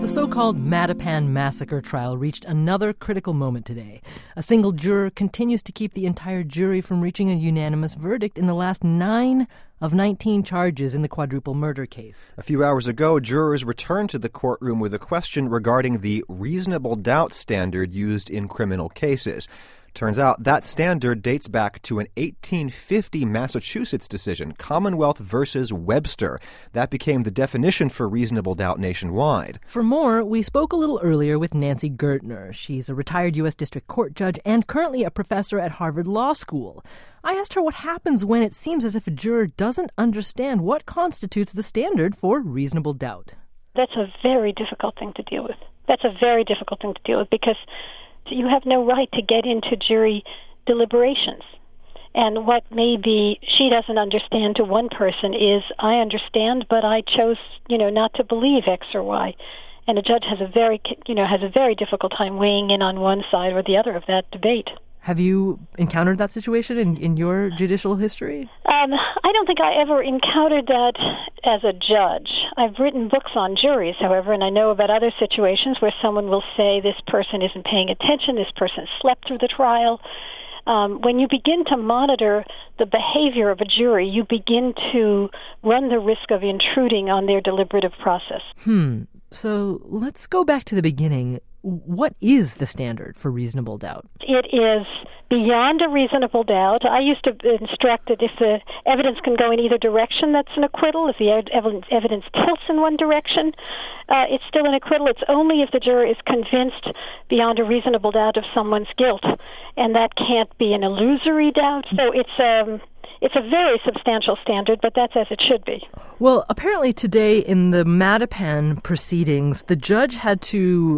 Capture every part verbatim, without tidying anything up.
The so-called Mattapan massacre trial reached another critical moment today. A single juror continues to keep the entire jury from reaching a unanimous verdict in the last nine of nineteen charges in the quadruple murder case. A few hours ago, jurors returned to the courtroom with a question regarding the reasonable doubt standard used in criminal cases. Turns out that standard dates back to an eighteen fifty Massachusetts decision, Commonwealth versus Webster. That became the definition for reasonable doubt nationwide. For more, we spoke a little earlier with Nancy Gertner. She's a retired U S District Court judge and currently a professor at Harvard Law School. I asked her what happens when it seems as if a juror doesn't understand what constitutes the standard for reasonable doubt. That's a very difficult thing to deal with. That's a very difficult thing to deal with because you have no right to get into jury deliberations. And what maybe she doesn't understand to one person is, I understand, but I chose, you know, not to believe X or Y. And a judge has a very, you know, has a very difficult time weighing in on one side or the other of that debate. Have you encountered that situation in, in your judicial history? Um, I don't think I ever encountered that as a judge. I've written books on juries, however, and I know about other situations where someone will say this person isn't paying attention, this person slept through the trial. Um, when you begin to monitor the behavior of a jury, you begin to run the risk of intruding on their deliberative process. Hmm. So let's go back to the beginning. What is the standard for reasonable doubt? It is beyond a reasonable doubt. I used to instruct that if the evidence can go in either direction, that's an acquittal. If the evidence, evidence tilts in one direction, uh, it's still an acquittal. It's only if the juror is convinced beyond a reasonable doubt of someone's guilt, and that can't be an illusory doubt. So it's um, it's a very substantial standard, but that's as it should be. Well, apparently today in the Mattapan proceedings, the judge had to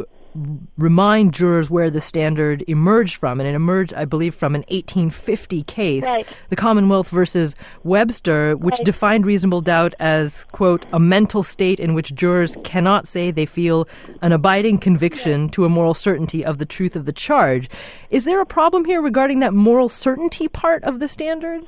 remind jurors where the standard emerged from, and it emerged, I believe, from an eighteen fifty case, right. The Commonwealth versus Webster, which right. defined reasonable doubt as, quote, a mental state in which jurors cannot say they feel an abiding conviction yeah. to a moral certainty of the truth of the charge. Is there a problem here regarding that moral certainty part of the standard?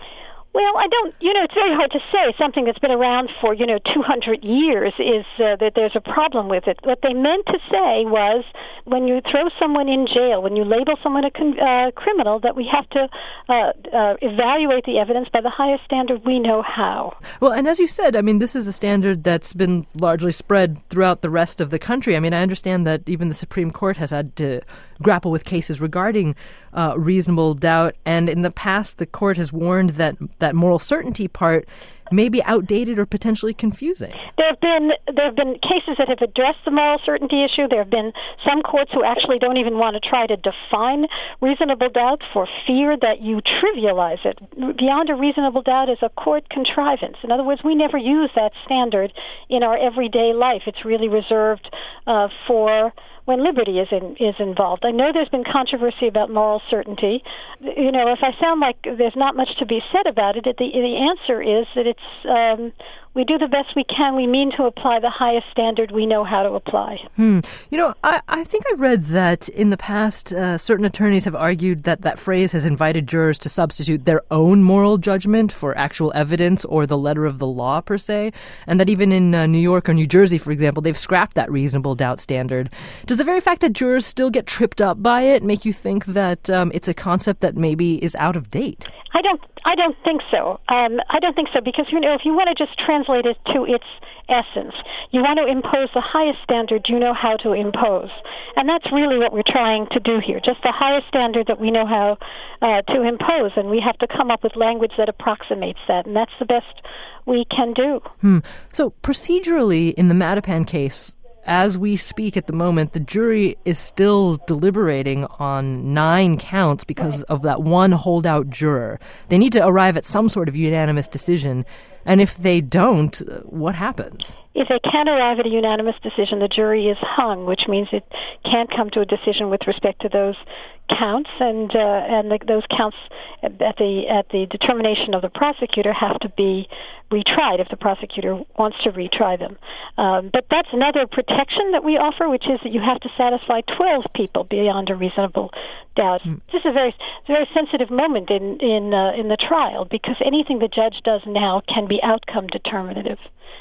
Well, I don't, you know, it's very hard to say. Something that's been around for, you know, two hundred years is uh, that there's a problem with it. What they meant to say was when you throw someone in jail, when you label someone a con- uh, criminal, that we have to uh, uh, evaluate the evidence by the highest standard we know how. Well, and as you said, I mean, this is a standard that's been largely spread throughout the rest of the country. I mean, I understand that even the Supreme Court has had to grapple with cases regarding uh, reasonable doubt, and in the past, the court has warned that that moral certainty part may be outdated or potentially confusing. There have been there have been cases that have addressed the moral certainty issue. There have been some courts who actually don't even want to try to define reasonable doubt for fear that you trivialize it. Beyond a reasonable doubt is a court contrivance. In other words, we never use that standard in our everyday life. It's really reserved uh, for when liberty is in, is involved. I know there's been controversy about moral certainty. You know, if I sound like there's not much to be said about it, the, the answer is that it's um, we do the best we can. We mean to apply the highest standard we know how to apply. Hmm. You know, I, I think I've read that in the past, uh, certain attorneys have argued that that phrase has invited jurors to substitute their own moral judgment for actual evidence or the letter of the law, per se, and that even in uh, New York or New Jersey, for example, they've scrapped that reasonable doubt standard. Does the very fact that jurors still get tripped up by it make you think that um, it's a concept that maybe is out of date? I don't. I don't think so. Um, I don't think so because, you know, if you want to just translate it to its essence, you want to impose the highest standard you know how to impose. And that's really what we're trying to do here, just the highest standard that we know how uh, to impose. And we have to come up with language that approximates that. And that's the best we can do. Hmm. So procedurally, in the Mattapan case, as we speak at the moment, the jury is still deliberating on nine counts because of that one holdout juror. They need to arrive at some sort of unanimous decision. And if they don't, what happens? If they can't arrive at a unanimous decision, the jury is hung, which means it can't come to a decision with respect to those counts, and uh, and the, those counts at the at the determination of the prosecutor have to be retried if the prosecutor wants to retry them. Um, but that's another protection that we offer, which is that you have to satisfy twelve people beyond a reasonable doubt. Mm. This is a very very sensitive moment in in uh, in the trial because anything the judge does now can be outcome determinative.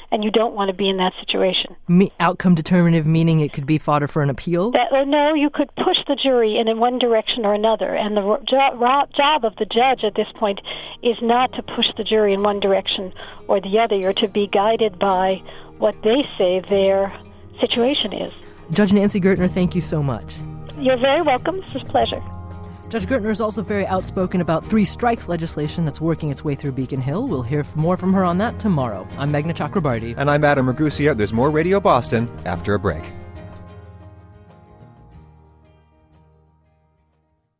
and you don't want to be in that situation. Me- outcome determinative, meaning it could be fodder for an appeal? That, or no, you could push the jury in one direction or another, and the jo- job of the judge at this point is not to push the jury in one direction or the other. You're to be guided by what they say their situation is. Judge Nancy Gertner, thank you so much. You're very welcome. It's a pleasure. Judge Gertner is also very outspoken about three strikes legislation that's working its way through Beacon Hill. We'll hear more from her on that tomorrow. I'm Meghna Chakrabarty. And I'm Adam Ragusea. There's more Radio Boston after a break.